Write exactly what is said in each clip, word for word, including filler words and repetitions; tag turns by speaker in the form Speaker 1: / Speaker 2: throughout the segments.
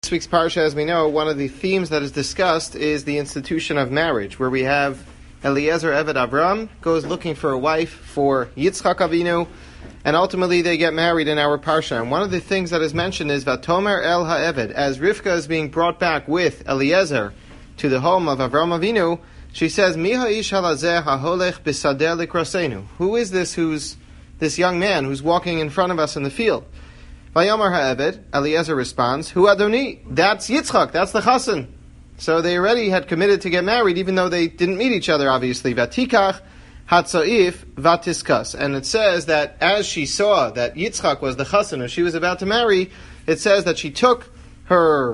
Speaker 1: This week's parsha, as we know, one of the themes that is discussed is the institution of marriage, where we have Eliezer Eved Avram goes looking for a wife for Yitzchak Avinu, and ultimately they get married in our parsha. And one of the things that is mentioned is Vatomer El HaEved. As Rivka is being brought back with Eliezer to the home of Avram Avinu, she says, Mi ha'ish halazeh haholech b'sadeh likrasenu. Who is this who's this young man who's walking in front of us in the field? Vayamar ha'eved, Eliezer responds, Hu Adoni, that's Yitzchak, that's the chassan. So they already had committed to get married, even though they didn't meet each other, obviously. Vatikach hatzaif vatiskas. And it says that as she saw that Yitzchak was the chassan, who she was about to marry, it says that she took her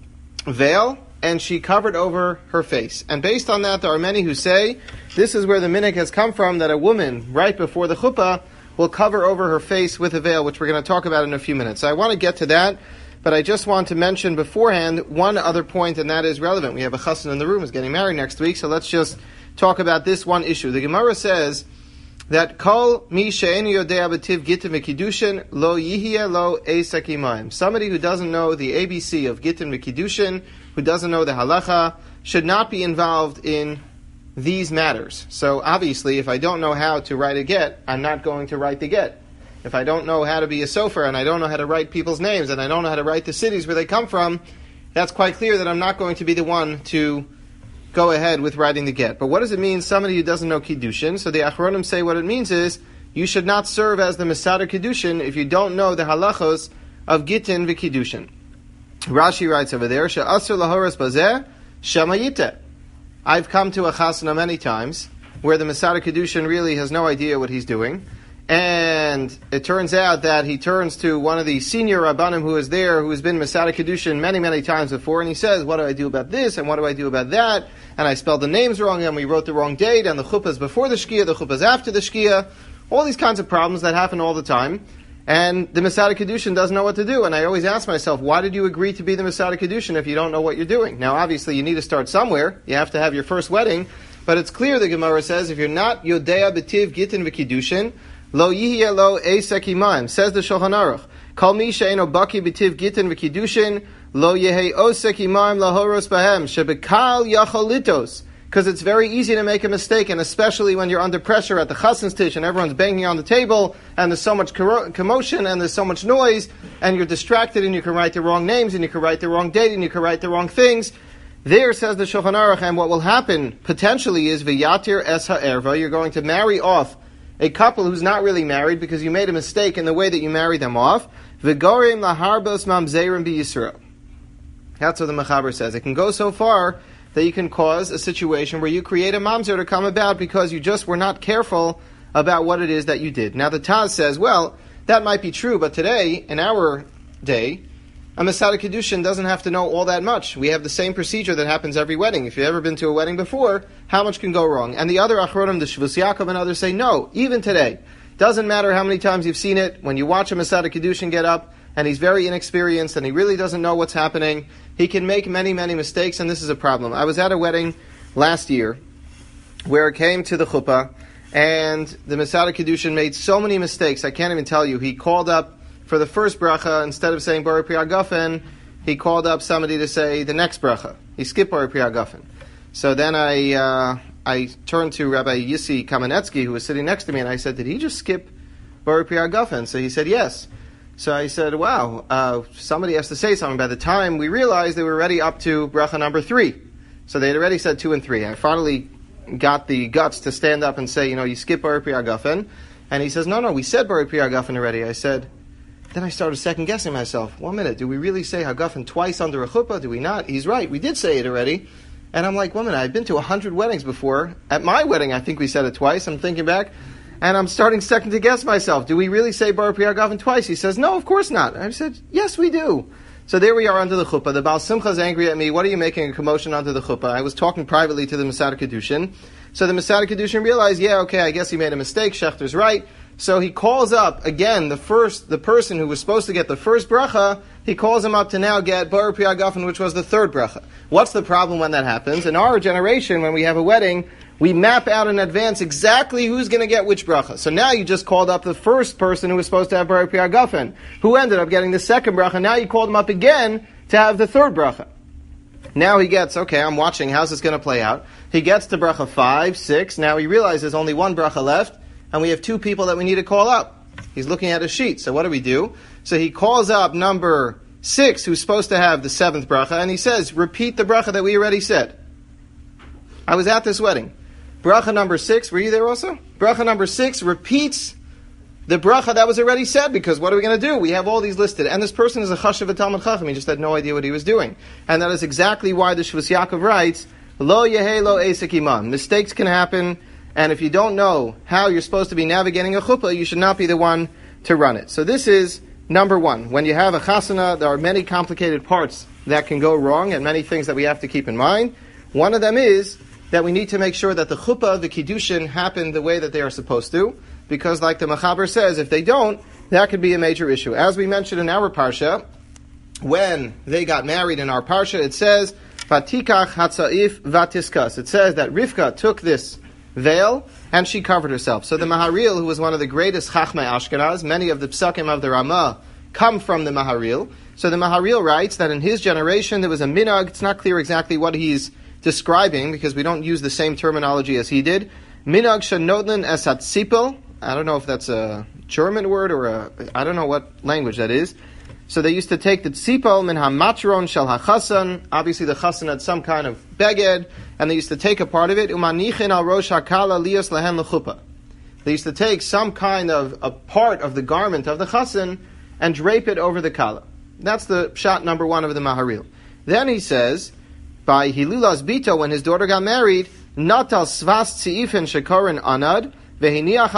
Speaker 1: veil and she covered over her face. And based on that, there are many who say, this is where the minhag has come from, that a woman, right before the chuppah, will cover over her face with a veil, which we're going to talk about in a few minutes. So I want to get to that, but I just want to mention beforehand one other point, and that is relevant. We have a chassan in the room who's getting married next week, so let's just talk about this one issue. The Gemara says that Kol mi she'enu yodea b'tiv gittin v'kiddushin lo yihye lo eisek imayim. Somebody who doesn't know the A B C of gittin v'kiddushin, who doesn't know the halacha, should not be involved in these matters. So obviously, if I don't know how to write a get, I'm not going to write the get. If I don't know how to be a sofer, and I don't know how to write people's names, and I don't know how to write the cities where they come from, that's quite clear that I'm not going to be the one to go ahead with writing the get. But what does it mean, somebody who doesn't know Kiddushin? So the Achronim say what it means is, you should not serve as the Mesader Kiddushin if you don't know the halachos of Gittin v'Kiddushin. Rashi writes over there, She'asur lahoras bazeh shamayiteh. I've come to a chasana many times where the Mesader Kiddushin really has no idea what he's doing, and it turns out that he turns to one of the senior Rabbanim who is there, who has been Mesader Kiddushin many, many times before, and he says, what do I do about this, and what do I do about that, and I spelled the names wrong, and we wrote the wrong date, and the chuppah is before the shkia, the chuppah is after the shkia, all these kinds of problems that happen all the time. And the Mesader Kiddushin doesn't know what to do. And I always ask myself, why did you agree to be the Mesader Kiddushin if you don't know what you're doing? Now, obviously, you need to start somewhere. You have to have your first wedding. But it's clear, the Gemara says, if you're not Yodea B'tiv Gittin V'Kiddushin, Lo Yihye Lo Eisek Imayim. Says the Shulchan Aruch, Kol Mi She'eno Baki B'tiv Gittin V'Kiddushin, Lo Yehei Osek Imayim Lahoros Bahem, Shebekal Yacholitos. Because it's very easy to make a mistake, and especially when you're under pressure at the chassan's tish and everyone's banging on the table, and there's so much commotion, and there's so much noise, and you're distracted, and you can write the wrong names, and you can write the wrong date, and you can write the wrong things. There, says the Shulchan Aruch, and what will happen, potentially, is v'yatir es ha'erva, you're going to marry off a couple who's not really married, because you made a mistake in the way that you married them off, v'gorim laharbos mamzerim b'Yisrael. That's what the Mechaber says. It can go so far that you can cause a situation where you create a mamzer to come about because you just were not careful about what it is that you did. Now the Taz says, well, that might be true, but today, in our day, a Mesader Kiddushin doesn't have to know all that much. We have the same procedure that happens every wedding. If you've ever been to a wedding before, how much can go wrong? And the other Achronim, the Shvus Yaakov and others say, no, even today, doesn't matter how many times you've seen it, when you watch a Mesader Kiddushin get up, and he's very inexperienced, and he really doesn't know what's happening, he can make many, many mistakes, and this is a problem. I was at a wedding last year where it came to the chuppah, and the Mesader Kiddushin made so many mistakes, I can't even tell you. He called up for the first bracha, instead of saying Borei Pri Hagafen, he called up somebody to say the next bracha. He skipped Borei Pri Hagafen. So then I uh, I turned to Rabbi Yissi Kamenetsky, who was sitting next to me, and I said, did he just skip Borei Pri Hagafen? So he said, yes. So I said, wow, uh, somebody has to say something. By the time we realized, they were already up to bracha number three. So they had already said two and three. I finally got the guts to stand up and say, you know, you skip Borei Pri Hagafen. And he says, no, no, we said Borei Pri Hagafen already. I said, then I started second-guessing myself. One minute, do we really say Hagafen twice under a chuppah? Do we not? He's right, we did say it already. And I'm like, one minute, I've been to a hundred weddings before. At my wedding, I think we said it twice. I'm thinking back. And I'm starting second to guess myself. Do we really say Borei Pri Hagafen twice? He says, no, of course not. I said, yes, we do. So there we are under the chuppah. The Baal Simcha is angry at me. What are you making a commotion under the chuppah? I was talking privately to the Mesader Kiddushin. So the Mesader Kiddushin realized, yeah, okay, I guess he made a mistake. Schechter's right. So he calls up, again, the first, the person who was supposed to get the first bracha, he calls him up to now get Borei Pri Hagafen, which was the third bracha. What's the problem when that happens? In our generation, when we have a wedding, we map out in advance exactly who's going to get which bracha. So now you just called up the first person who was supposed to have Borei Pri Hagafen, who ended up getting the second bracha. Now you called him up again to have the third bracha. Now he gets, okay, I'm watching, how's this going to play out? He gets to bracha five, six, now he realizes there's only one bracha left, and we have two people that we need to call up. He's looking at a sheet, so what do we do? So he calls up number six, who's supposed to have the seventh bracha, and he says, repeat the bracha that we already said. I was at this wedding. Bracha number six, were you there also? Bracha number six repeats the bracha that was already said, because what are we going to do? We have all these listed. And this person is a chashav a Talmud Chacham. He just had no idea what he was doing. And that is exactly why the Shvus Yaakov writes, Lo yehe lo esek imam. Mistakes can happen, and if you don't know how you're supposed to be navigating a chuppah, you should not be the one to run it. So this is number one. When you have a chasana, there are many complicated parts that can go wrong, and many things that we have to keep in mind. One of them is that we need to make sure that the chuppah, the kiddushin, happen the way that they are supposed to. Because like the Mechaber says, if they don't, that could be a major issue. As we mentioned in our Parsha, when they got married in our Parsha, it says, Vatikach hatzaif vatiskas. It says that Rivka took this veil and she covered herself. So the Maharil, who was one of the greatest Chachmei Ashkenaz, many of the psukim of the Ramah come from the Maharil. So the Maharil writes that in his generation there was a minhag. It's not clear exactly what he's describing because we don't use the same terminology as he did. Minhag shenodlin es hatzipel. I don't know if that's a German word or a, I don't know what language that is. So they used to take the tzipol min hamatron shel hachasan. Obviously the chasan had some kind of beged, and they used to take a part of it. Umanichin al rosh hakala lios lehen lechuppah. They used to take some kind of a part of the garment of the chasan and drape it over the kala. That's the shot number one of the Maharil. Then he says, by Hilulas Bito, when his daughter got married, natal svas tziifin shekorin anad. He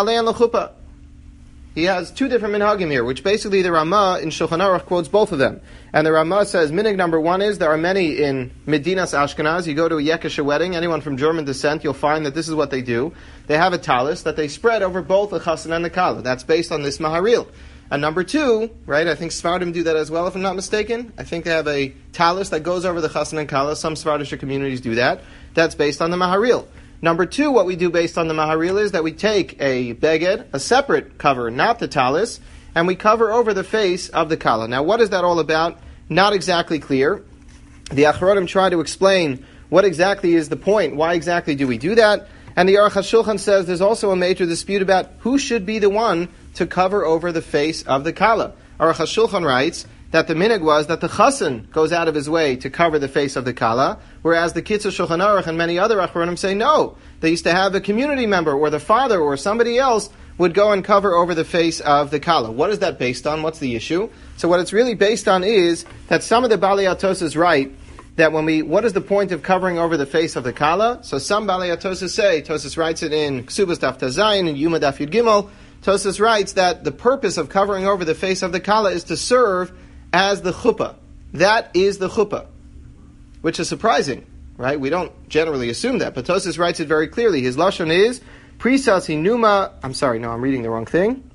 Speaker 1: has two different minhagim here, which basically the Ramah in Shulchan Aruch quotes both of them. And the Ramah says, minhag number one is, there are many in Medinas Ashkenaz. You go to a Yekesha wedding, anyone from German descent, you'll find that this is what they do. They have a talis that they spread over both the chassan and the kala. That's based on this Maharil. And number two, right, I think Sfardim do that as well, if I'm not mistaken. I think they have a talis that goes over the chassan and kala. Some Svardish communities do that. That's based on the Maharil. Number two, what we do based on the Maharil is that we take a beged, a separate cover, not the talis, and we cover over the face of the kala. Now, what is that all about? Not exactly clear. The Achronim try to explain what exactly is the point. Why exactly do we do that? And the Aruch HaShulchan says there's also a major dispute about who should be the one to cover over the face of the kala. Aruch HaShulchan writes that the minhag was that the chassan goes out of his way to cover the face of the kala, whereas the Kitzur Shulchan Aruch and many other Achronim say no. They used to have a community member or the father or somebody else would go and cover over the face of the kala. What is that based on? What's the issue? So what it's really based on is that some of the Balei HaTosas write that when we, what is the point of covering over the face of the kala? So some Balei HaTosas say, Tosas writes it in Ksubas Daf Tazayin and Yuma Daf Yud Gimel, Tosas writes that the purpose of covering over the face of the kala is to serve as the chuppah. That is the chuppah, which is surprising, right? We don't generally assume that, but Tosas writes it very clearly. His lashon is prisas hinuma. I'm sorry, no, I'm reading the wrong thing.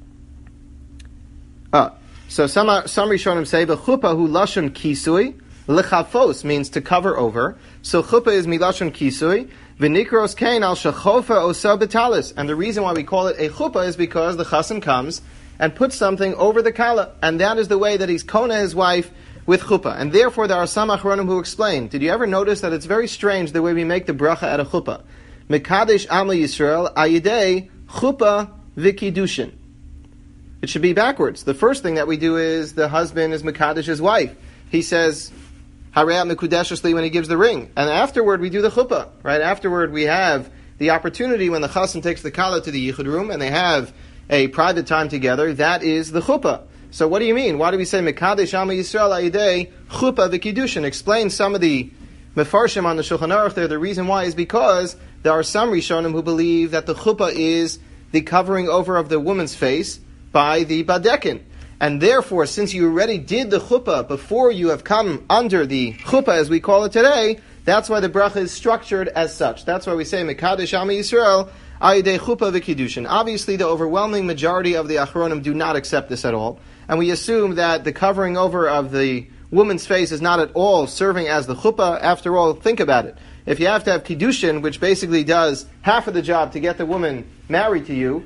Speaker 1: Ah, so some some Rishonim say the chuppah hu lashon kisui. Lechafos means to cover over. So chuppah is milashon kisui. V'nikros kain al shechofa osa betalis. And the reason why we call it a chuppah is because the chassan comes and puts something over the kala, and that is the way that he's kona his wife with chuppah. And therefore there are some achronim who explain, did you ever notice that it's very strange the way we make the bracha at a chuppah? Mekadesh Amli Yisrael ayidei chuppah v'kiddushin. It should be backwards. The first thing that we do is the husband is mekadesh his wife. He says, Harayat mekudeshesli when he gives the ring. And afterward we do the chuppah. Right? Afterward we have the opportunity when the chassan takes the kala to the yichud room and they have a private time together, that is the chuppah. So what do you mean? Why do we say Mekadesh Amma Yisrael Ayidei Chuppah V'Kiddushin? Explain some of the Mefarshim on the Shulchan Aruch there. The reason why is because there are some Rishonim who believe that the chuppah is the covering over of the woman's face by the badekin. And therefore, since you already did the chuppah before you have come under the chuppah as we call it today, that's why the bracha is structured as such. That's why we say Mekadesh Amma Yisrael Ayidei Chuppah V'Kiddushin. Obviously, the overwhelming majority of the Achronim do not accept this at all. And we assume that the covering over of the woman's face is not at all serving as the chuppah. After all, think about it. If you have to have Kiddushin, which basically does half of the job to get the woman married to you,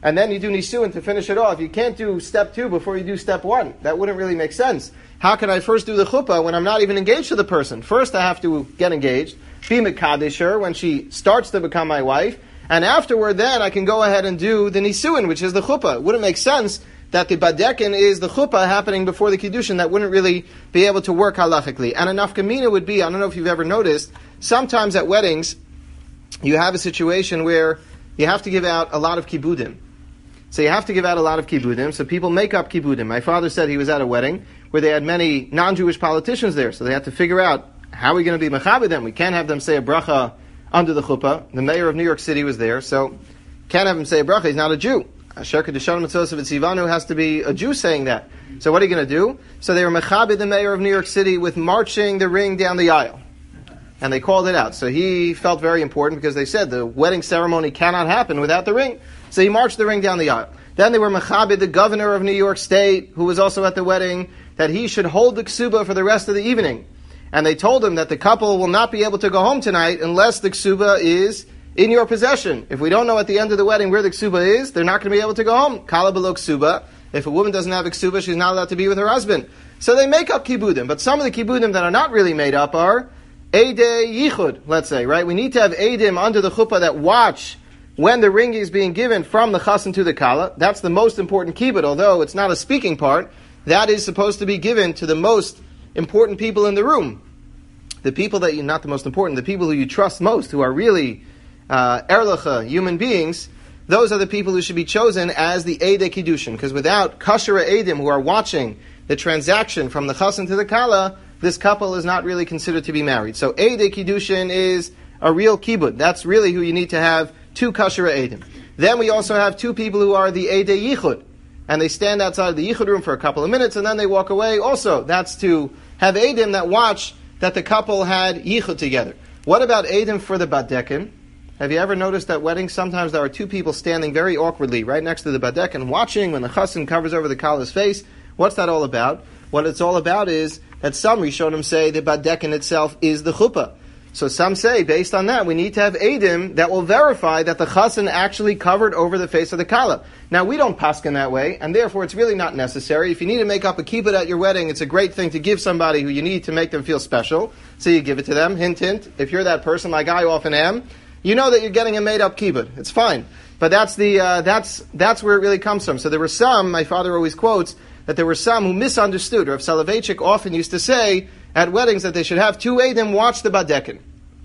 Speaker 1: and then you do nisuin to finish it off. You can't do step two before you do step one. That wouldn't really make sense. How can I first do the chuppah when I'm not even engaged to the person? First, I have to get engaged, be mekadesh her when she starts to become my wife, and afterward, then I can go ahead and do the nisuin, which is the chuppah. It wouldn't make sense that the badekin is the chuppah happening before the kiddushin. That wouldn't really be able to work halachically. And a nafkamina would be, I don't know if you've ever noticed, sometimes at weddings, you have a situation where you have to give out a lot of kibudim. So you have to give out a lot of kibudim, so people make up kibudim. My father said he was at a wedding where they had many non-Jewish politicians there, so they had to figure out how are we going to be mechaber them. We can't have them say a bracha under the chuppah. The mayor of New York City was there, so can't have him say a bracha. He's not a Jew. Asher Kedushanim Mitzvos V'Tzivanu has to be a Jew saying that. So what are you going to do? So they were mechaber the mayor of New York City with marching the ring down the aisle. And they called it out. So he felt very important because they said the wedding ceremony cannot happen without the ring. So he marched the ring down the aisle. Then they were mechabed the governor of New York State, who was also at the wedding, that he should hold the ksuba for the rest of the evening. And they told him that the couple will not be able to go home tonight unless the ksuba is in your possession. If we don't know at the end of the wedding where the ksuba is, they're not going to be able to go home. Kala below ksuba. If a woman doesn't have a ksuba, she's not allowed to be with her husband. So they make up kibudim. But some of the kibudim that are not really made up are Eidei Yichud, let's say, right? We need to have Eidim under the chuppah that watch when the ring is being given from the chassan to the kala. That's the most important kibbut, although it's not a speaking part. That is supposed to be given to the most important people in the room. The people that you, not the most important, the people who you trust most, who are really uh, erlecha, human beings, those are the people who should be chosen as the Eidei Kiddushin. Because without kashera Eidim who are watching the transaction from the chassan to the kala, this couple is not really considered to be married. So Eidei Kiddushin is a real kibbut. That's really who you need to have two kashera Eidim. Then we also have two people who are the Eidei Yichud. And they stand outside the Yichud room for a couple of minutes and then they walk away. Also, that's to have Eidim that watch that the couple had Yichud together. What about Eidim for the Badekin? Have you ever noticed at weddings sometimes there are two people standing very awkwardly right next to the Badekin watching when the chassan covers over the kala's face? What's that all about? What it's all about is that some Rishonim say the Badekin itself is the chuppah. So some say, based on that, we need to have Eidim that will verify that the chassan actually covered over the face of the kala. Now, we don't paskin that way, and therefore it's really not necessary. If you need to make up a kibbut at your wedding, it's a great thing to give somebody who you need to make them feel special. So you give it to them, hint, hint. If you're that person, like I often am, you know that you're getting a made-up kibbut. It's fine. But that's the uh, that's that's where it really comes from. So there were some, my father always quotes, that there were some who misunderstood. Rav Soloveitchik often used to say at weddings that they should have two Eidim watch the Badekin.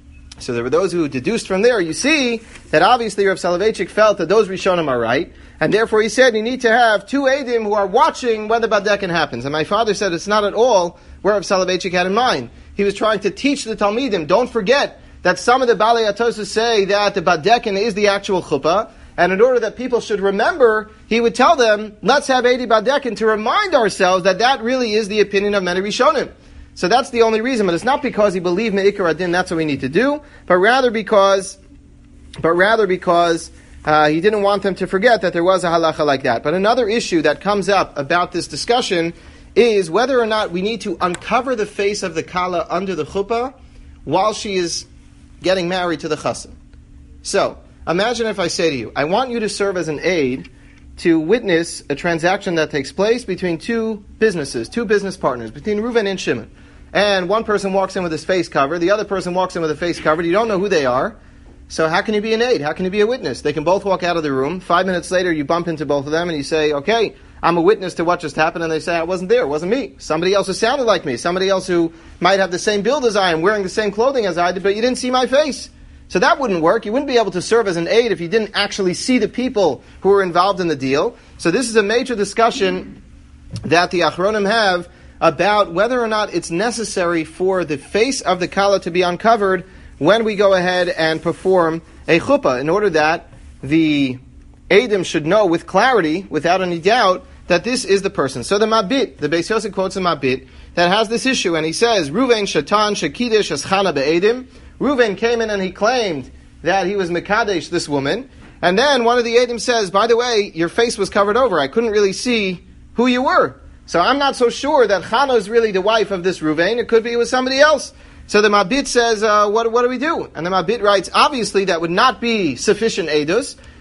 Speaker 1: So there were those who deduced from there. You see that obviously Rav Soloveitchik felt that those Rishonim are right, and therefore he said you need to have two Eidim who are watching when the Badekin happens. And my father said it's not at all where Rav Soloveitchik had in mind. He was trying to teach the Talmidim, don't forget that some of the Balei HaTosfos say that the Badekin is the actual chuppah, and in order that people should remember, he would tell them, let's have Eidei Badekin to remind ourselves that that really is the opinion of many Rishonim. So that's the only reason, but it's not because he believed Me'ikar Adin, that's what we need to do, but rather because, but rather because uh, he didn't want them to forget that there was a halacha like that. But another issue that comes up about this discussion is whether or not we need to uncover the face of the kala under the chuppah while she is getting married to the chassan. So, imagine if I say to you, I want you to serve as an aide to witness a transaction that takes place between two businesses, two business partners, between Reuven and Shimon. And one person walks in with his face covered, the other person walks in with a face covered, you don't know who they are. So how can you be an aide? How can you be a witness? They can both walk out of the room. Five minutes later, you bump into both of them and you say, okay, I'm a witness to what just happened. And they say, I wasn't there. It wasn't me. Somebody else who sounded like me. Somebody else who might have the same build as I am, wearing the same clothing as I did, but you didn't see my face. So that wouldn't work. You wouldn't be able to serve as an aide if you didn't actually see the people who were involved in the deal. So this is a major discussion that the Achronim have about whether or not it's necessary for the face of the kala to be uncovered when we go ahead and perform a chuppah, in order that the Eidim should know with clarity, without any doubt, that this is the person. So the Mabit, the Beis Yosef quotes a Mabit that has this issue, and he says, Reuven Shatan Shekidesh Eschana Be'edim. Reuven came in and he claimed that he was Mekadesh, this woman, and then one of the Eidim says, by the way, your face was covered over. I couldn't really see who you were. So I'm not so sure that Chana is really the wife of this Reuven. It could be it was somebody else. So the Mabit says, uh, what, what do we do? And the Mabit writes, obviously that would not be sufficient edus,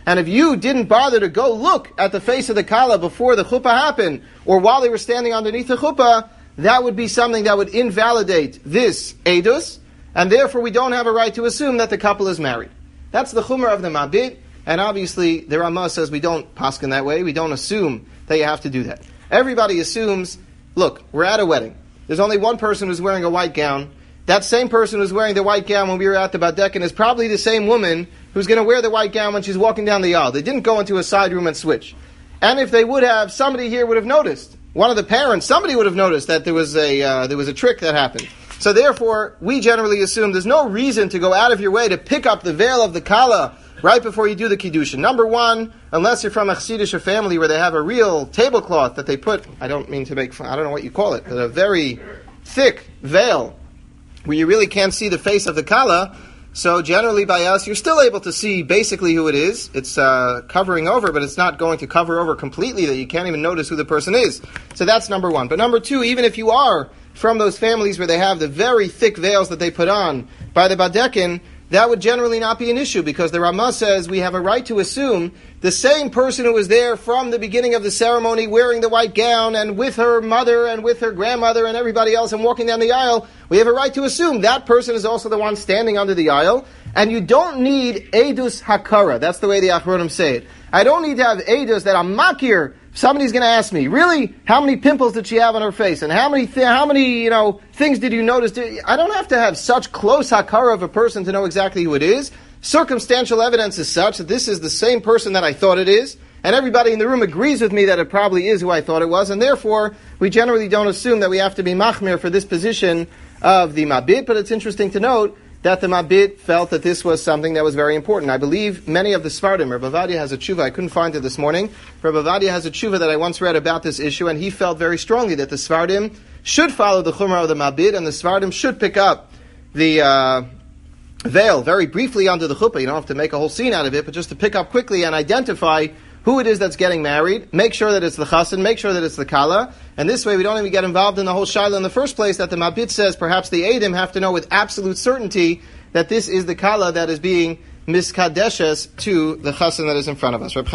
Speaker 1: And if you didn't bother to go look at the face of the kala before the chuppah happened, or while they were standing underneath the chuppah, that would be something that would invalidate this edus, and therefore we don't have a right to assume that the couple is married. That's the chumrah of the mabit, and obviously the Ramah says we don't paskin that way, we don't assume that you have to do that. Everybody assumes, look, we're at a wedding. There's only one person who's wearing a white gown. That same person who's wearing the white gown when we were at the Badekin is probably the same woman who's going to wear the white gown when she's walking down the aisle. They didn't go into a side room and switch. And if they would have, somebody here would have noticed. One of the parents, somebody would have noticed that there was a uh, there was a trick that happened. So therefore, we generally assume there's no reason to go out of your way to pick up the veil of the kala right before you do the kiddushin. Number one, unless you're from a Chassidish family where they have a real tablecloth that they put, I don't mean to make fun, I don't know what you call it, but a very thick veil where you really can't see the face of the kala. So generally by us, you're still able to see basically who it is. It's uh, covering over, but it's not going to cover over completely that you can't even notice who the person is. So that's number one. But number two, even if you are from those families where they have the very thick veils that they put on by the Badekin, that would generally not be an issue, because the Ramah says we have a right to assume the same person who was there from the beginning of the ceremony wearing the white gown and with her mother and with her grandmother and everybody else and walking down the aisle, we have a right to assume that person is also the one standing under the aisle. And you don't need edus hakara. That's the way the Achronim say it. I don't need to have edus that I'm makir. Somebody's going to ask me, really, how many pimples did she have on her face? And how many, th- how many, you know, things did you notice? Did, I don't have to have such close hakara of a person to know exactly who it is. Circumstantial evidence is such that this is the same person that I thought it is, and everybody in the room agrees with me that it probably is who I thought it was, and therefore, we generally don't assume that we have to be machmir for this position of the mabit, but it's interesting to note that the mabit felt that this was something that was very important. I believe many of the Svardim, Rabbi Ovadia has a tshuva, I couldn't find it this morning, Rabbi Ovadia has a tshuva that I once read about this issue, and he felt very strongly that the Svardim should follow the chumrah of the mabit, and the Svardim should pick up the uh, veil very briefly under the chuppah. You don't have to make a whole scene out of it, but just to pick up quickly and identify who it is that's getting married, make sure that it's the chassan, make sure that it's the kala, and this way we don't even get involved in the whole shaila in the first place that the mabit says perhaps the edim have to know with absolute certainty that this is the kala that is being miskadeshes to the chassan that is in front of us.